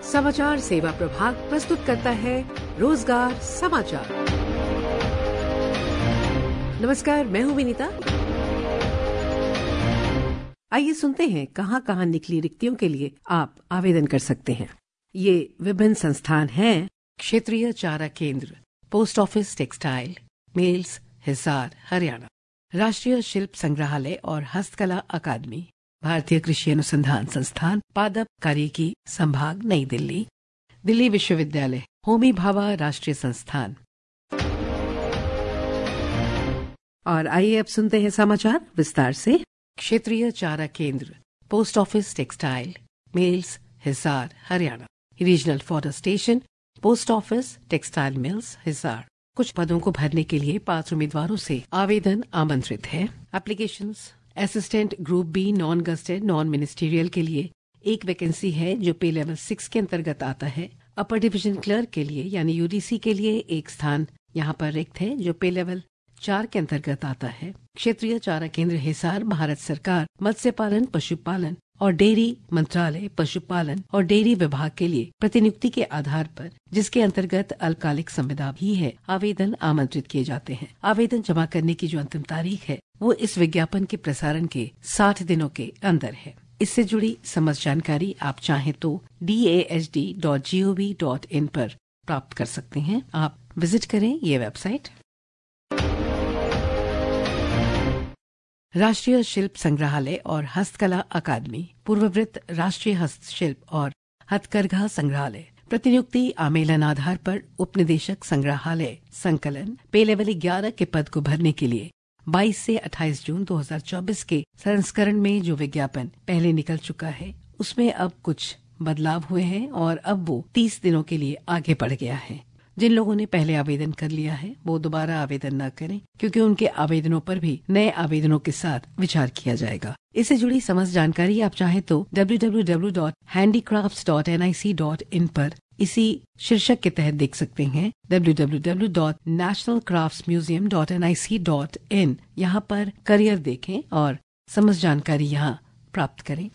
समाचार सेवा प्रभाग प्रस्तुत करता है रोजगार समाचार। नमस्कार, मैं हूँ विनीता। आइए सुनते हैं कहाँ निकली रिक्तियों के लिए आप आवेदन कर सकते हैं। ये विभिन्न संस्थान हैं: क्षेत्रीय चारा केंद्र, post office textile mills, Hisar, Haryana; राष्ट्रीय शिल्प संग्रहालय और हस्तकला अकादमी, भारतीय कृषि अनुसंधान संस्थान, पादप कार्यकी संभाग, नई दिल्ली; दिल्ली विश्वविद्यालय, होमी भाभा राष्ट्रीय संस्थान। और आइए अब सुनते हैं समाचार विस्तार से। क्षेत्रीय चारा केंद्र, post office textile mills, Hisar, Haryana; regional fodder station, post office textile mills, Hisar. कुछ पदों को भरने के लिए पात्र उम्मीदवारों से आवेदन आमंत्रित है। Applications: assistant group B non gazetted non ministerial के लिए एक वैकेंसी है जो पे लेवल 6 के अंतर्गत आता है। अपर डिवीजन क्लर्क के लिए यानी यूडीसी के लिए एक स्थान यहाँ पर रिक्त है जो पे लेवल 4 के अंतर्गत आता है। क्षेत्रीय चारा केंद्र हिसार भारत सरकार मत्स्य पालन, पशुपालन और डेयरी मंत्रालय पशुपालन और डेयरी विभाग के लिए प्रतिनियुक्ति के आधार पर, जिसके अंतर्गत अल्पकालिक संविदा भी है, आवेदन आमंत्रित किए जाते हैं। आवेदन जमा करने की जो अंतिम तारीख है वो इस विज्ञापन के प्रसारण के 60 दिनों के अंदर है। इससे जुड़ी समस्त जानकारी आप चाहें तो dasd.gov.in पर प्राप्त कर सकते हैं। आप विजिट करें ये वेबसाइट। राष्ट्रीय शिल्प संग्रहालय और हस्तकला अकादमी, पूर्ववृत्त राष्ट्रीय हस्तशिल्प और हथकरघा संग्रहालय, प्रतिनियुक्ति आमेलन आधार पर उपनिदेशक संग्रहालय संकलन, पे लेवल 11 के पद को भरने के लिए 22 से 28 जून 2024 के संस्करण में जो विज्ञापन पहले निकल चुका है उसमें अब कुछ बदलाव हुए हैं और अब वो 30 दिनों के लिए आगे बढ़ गया है। जिन लोगों ने पहले आवेदन कर लिया है वो दोबारा आवेदन न करें, क्योंकि उनके आवेदनों पर भी नए आवेदनों के साथ विचार किया जाएगा। इससे जुड़ी समस्त जानकारी आप चाहें तो www.handicrafts.nic.in पर इसी शीर्षक के तहत देख सकते हैं। www.nationalcraftsmuseum.nic.in यहाँ पर करियर देखें और समस्त जानकारी यहाँ प्राप्त करें।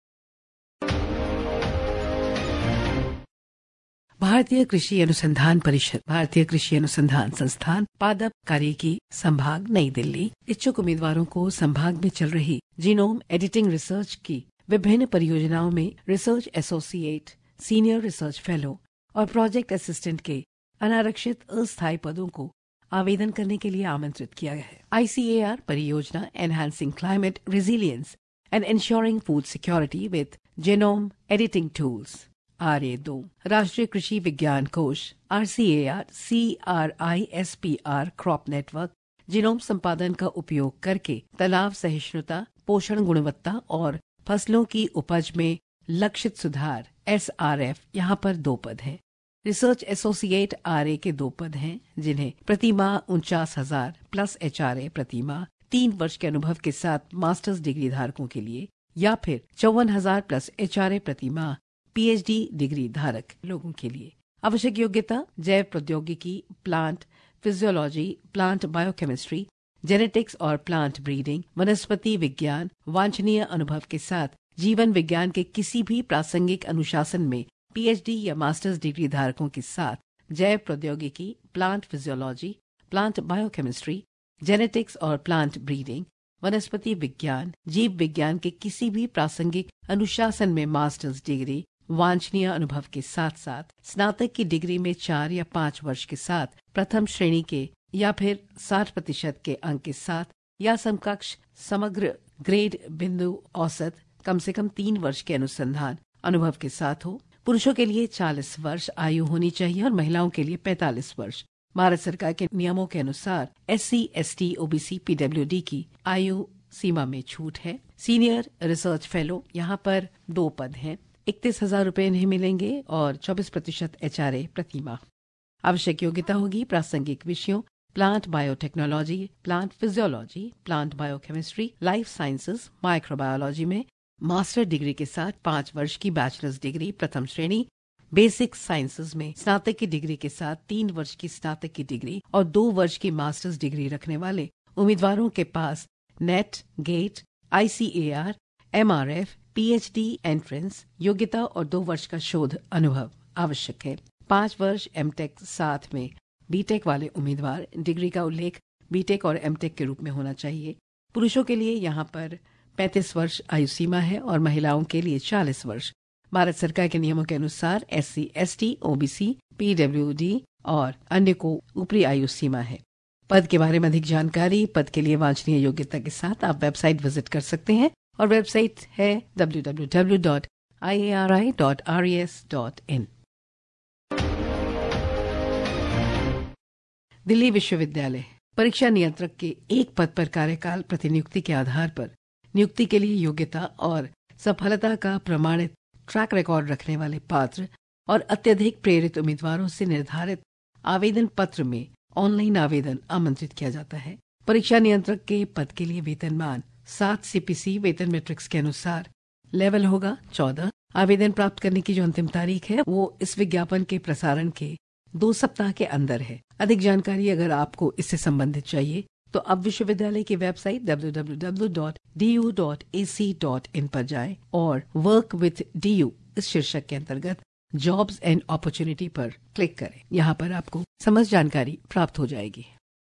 भारतीय कृषि अनुसंधान परिषद, भारतीय कृषि अनुसंधान संस्थान, पादप कार्यकी संभाग, नई दिल्ली, इच्छुक उम्मीदवारों को संभाग में चल रही जीनोम एडिटिंग रिसर्च की विभिन्न परियोजनाओं में research associate, senior research fellow और प्रोजेक्ट असिस्टेंट के अनारक्षित अस्थायी पदों को आवेदन करने के लिए आमंत्रित किया गया है। ICAR परियोजना enhancing climate resilience and insuring food security with genome editing tools, RA2, राष्ट्रीय कृषि विज्ञान कोष RCAR, CRISPR crop network, genome संपादन का उपयोग करके तनाव सहिष्णुता, पोषण गुणवत्ता और फसलों की उपज में लक्षित सुधार SRF, यहाँ पर 2 पद हैं। रिसर्च एसोसिएट RA के 2 पद हैं, जिन्हें प्रतिमाह 49,000 प्लस HRA प्रतिमाह 3 वर्ष के अनुभव के साथ मास्टर्स डिग्री धारकों के लिए, या फिर 54,000 प्लस HRA प्रतिमाह PhD डिग्री धारक लोगों के लिए। आवश्यक योग्यता: जैव प्रौद्योगिकी, plant physiology, plant biochemistry, genetics और प्लांट ब्रीडिंग, वनस्पति विज्ञान, वांछनीय अनुभव के साथ जीवन विज्ञान के किसी भी प्रासंगिक अनुशासन में PhD या मास्टर्स डिग्री धारकों के साथ जैव प्रौद्योगिकी, plant physiology, plant biochemistry, genetics और प्लांट ब्रीडिंग, वनस्पति विज्ञान, जीव विज्ञान के किसी भी प्रासंगिक अनुशासन में मास्टर्स डिग्री, वांछनीय अनुभव के साथ साथ स्नातक की डिग्री में 4 या 5 वर्ष के साथ प्रथम श्रेणी के या फिर 60% के अंक के साथ या समकक्ष समग्र ग्रेड बिंदु औसत कम से कम 3 वर्ष के अनुसंधान अनुभव के साथ हो। पुरुषों के लिए 40 वर्ष आयु होनी चाहिए और महिलाओं के लिए 45 वर्ष। भारत सरकार के नियमों के अनुसार SC, ST, OBC, PWD की आयु सीमा में छूट है। सीनियर रिसर्च फेलो, यहाँ पर 2 पद हैं। 31,000 रुपये इन्हें मिलेंगे और 24% HRA प्रतिमाह। आवश्यक योग्यता होगी प्रासंगिक विषयों plant biotechnology, plant physiology, plant biochemistry, life sciences, microbiology में मास्टर डिग्री के साथ 5 वर्ष की बैचलर्स डिग्री प्रथम श्रेणी, बेसिक साइंसेज में स्नातक की डिग्री के साथ 3 वर्ष की स्नातक की डिग्री और 2 वर्ष की मास्टर्स डिग्री रखने वाले उम्मीदवारों के पास NET, GATE, ICAR, MRF, PhD entrance योग्यता और 2 वर्ष का शोध अनुभव आवश्यक है। 5 वर्ष एमटेक साथ में बीटेक वाले उम्मीदवार डिग्री का उल्लेख बीटेक और एमटेक के रूप में होना चाहिए। पुरुषों के लिए यहाँ पर 35 वर्ष आयु सीमा है और महिलाओं के लिए 40 वर्ष। भारत सरकार के नियमों के अनुसार SC, ST, OBC, PWD और अन्य को ऊपरी आयु सीमा है। पद के बारे में अधिक जानकारी, पद के लिए वांछनीय योग्यता के साथ आप वेबसाइट विजिट कर सकते हैं और वेबसाइट है www.iari.res.in। दिल्ली विश्वविद्यालय परीक्षा नियंत्रक के एक पद पर कार्यकाल प्रतिनियुक्ति के आधार पर नियुक्ति के लिए योग्यता और सफलता का प्रमाणित ट्रैक रिकॉर्ड रखने वाले पात्र और अत्यधिक प्रेरित उम्मीदवारों से निर्धारित आवेदन पत्र में ऑनलाइन आवेदन आमंत्रित किया जाता है। परीक्षा नियंत्रक के पद के लिए वेतनमान 7 CPC वेतन मैट्रिक्स के अनुसार लेवल होगा 14। आवेदन प्राप्त करने की जो अंतिम तारीख है वो इस विज्ञापन के प्रसारण के 2 सप्ताह के अंदर है। अधिक जानकारी अगर आपको इससे संबंधित चाहिए तो अब विश्वविद्यालय की वेबसाइट www.du.ac.in पर जाएं और वर्क विथ DU इस शीर्षक के अंतर्गत जॉब्स एंड अपॉर्चुनिटी पर क्लिक करें। यहाँ पर आपको समस्त जानकारी प्राप्त हो जाएगी।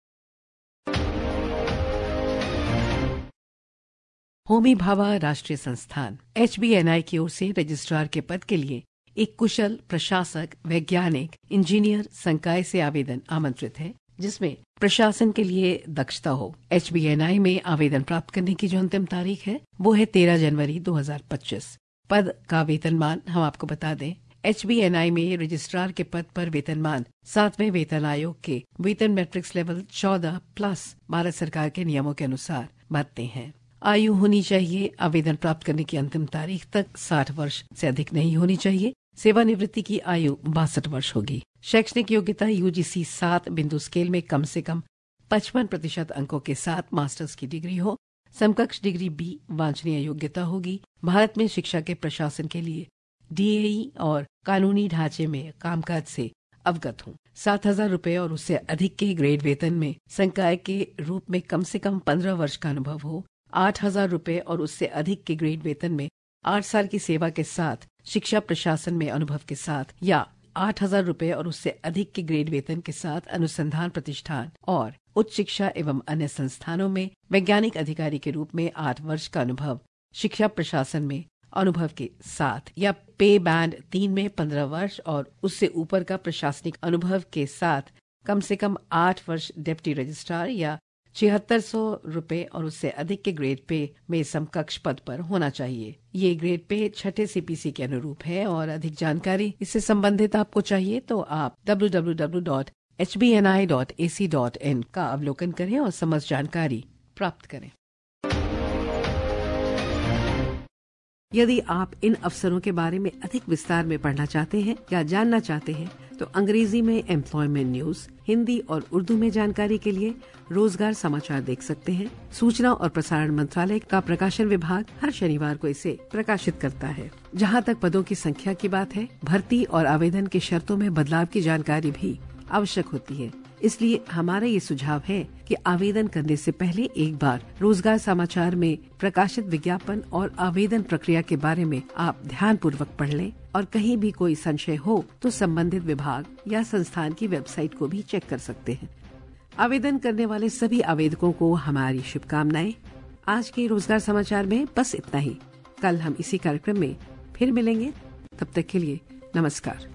होमी भाभा राष्ट्रीय संस्थान HBNI की ओर से रजिस्ट्रार के पद के लिए एक कुशल प्रशासक, वैज्ञानिक, इंजीनियर संकाय से आवेदन आमंत्रित है जिसमें प्रशासन के लिए दक्षता हो। HBNI में आवेदन प्राप्त करने की जो अंतिम तारीख है वो है 13 जनवरी 2025। पद का वेतनमान हम आपको बता दें। HBNI में रजिस्ट्रार के पद पर वेतनमान 7वें वेतन आयोग के वेतन मैट्रिक्स लेवल 14 प्लस भारत सरकार के नियमों के अनुसार भत्ते हैं। आयु होनी चाहिए आवेदन प्राप्त करने की अंतिम तारीख तक 60 वर्ष से अधिक नहीं होनी चाहिए। सेवानिवृत्ति की आयु 62 वर्ष होगी। शैक्षणिक योग्यता UGC 7 बिंदु स्केल में कम से कम 55% अंकों के साथ मास्टर्स की डिग्री हो। समकक्ष डिग्री B वांछनीय योग्यता होगी। भारत में शिक्षा के प्रशासन के लिए DAE और कानूनी ढांचे में कामकाज से अवगत हूँ। 7,000 रुपए और उससे अधिक के ग्रेड वेतन में संकाय के रूप में कम से कम 15 वर्ष का अनुभव हो। 8,000 रुपए और उससे अधिक के ग्रेड वेतन में 8 साल की सेवा के साथ शिक्षा प्रशासन में अनुभव के साथ या 8,000 रुपए और उससे अधिक के ग्रेड वेतन के साथ अनुसंधान प्रतिष्ठान और उच्च शिक्षा एवं अन्य संस्थानों में वैज्ञानिक अधिकारी के रूप में 8 वर्ष का अनुभव शिक्षा प्रशासन में अनुभव के साथ या पे बैंड 3 में 15 वर्ष और उससे ऊपर का प्रशासनिक अनुभव के साथ कम से कम 8 वर्ष डिप्टी रजिस्ट्रार या 7600 रुपए और उससे अधिक के ग्रेड पे में समकक्ष पद पर होना चाहिए। ये ग्रेड पे 6ठे CPC के अनुरूप है और अधिक जानकारी इससे संबंधित आपको चाहिए तो आप www.hbni.ac.in का अवलोकन करें और समस्त जानकारी प्राप्त करें। यदि आप इन अवसरों के बारे में अधिक विस्तार में पढ़ना चाहते हैं या जानना चाहते हैं तो अंग्रेजी में एम्प्लॉयमेंट न्यूज, हिंदी और उर्दू में जानकारी के लिए रोजगार समाचार देख सकते हैं। सूचना और प्रसारण मंत्रालय का प्रकाशन विभाग हर शनिवार को इसे प्रकाशित करता है। जहां तक पदों की संख्या की बात है, भर्ती और आवेदन की शर्तों में बदलाव की जानकारी भी आवश्यक होती है। इसलिए हमारा ये सुझाव है कि आवेदन करने से पहले एक बार रोजगार समाचार में प्रकाशित विज्ञापन और आवेदन प्रक्रिया के बारे में आप ध्यानपूर्वक पढ़ लें और कहीं भी कोई संशय हो तो संबंधित विभाग या संस्थान की वेबसाइट को भी चेक कर सकते हैं। आवेदन करने वाले सभी आवेदकों को हमारी शुभकामनाएं। आज के रोजगार समाचार में बस इतना ही। कल हम इसी कार्यक्रम में फिर मिलेंगे। तब तक के लिए नमस्कार।